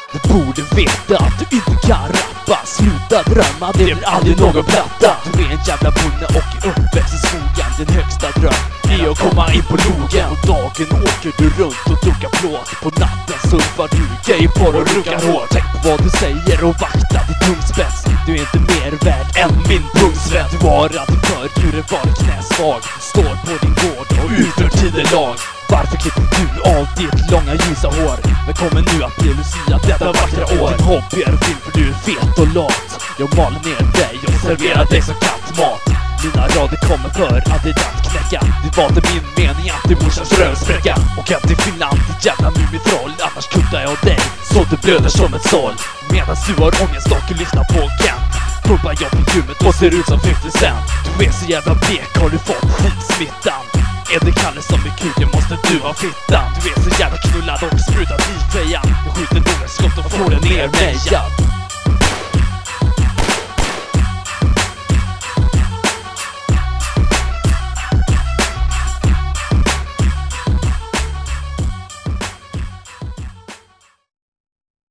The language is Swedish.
Du borde veta att du inte kan rappa. Sluta drömma, det blir aldrig någon platta. Du är en jävla bonde och är uppväxt i skogen. Din högsta dröm är att komma in på logen. På dagen åker du runt och dunkar plåt. På natten surfar du gayporr och runkar hårt. Tänk på vad du säger och vakta din tungspets. Du är inte mer värd än min pungsvän. Du har aldrig förr varit knäsvag. Du står på din gård och utför tidelag. Varför klipper du av ditt långa ljusa hår? Men kommer nu att bli Lucia detta vackra år? Din hobby är film för du är fet och lat. Jag maler ner dig och serverar dig som kattmat. Mina rader kommer för att det är att knäcka. Det var inte min mening att det morsans rövspräcka. Och att till Finland, ditt jävla mumitroll. Annars kuttar jag dig så du blöder som ett såll. Medan du har ångest och lyssnar på Kent. Pumpar jag på gymmet och ser ut som 50 Cent. Du är så jävla blek, har du fått skitsmittan? Är det Kalle som är kuken måste du ha fittan. Du är så jävla knullad och sprutad i fejan. Jag skjuter några skott och får den nermejad.